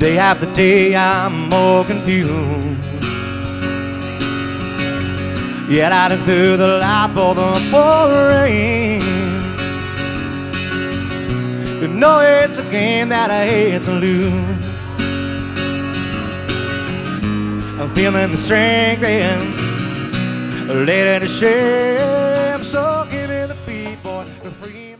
Day after day I'm more confused. Yet I look through the light for the pouring rain. You know it's a game that I hate to lose. I'm feeling the strength and laid in the shame. So give me the beat, boy, the free.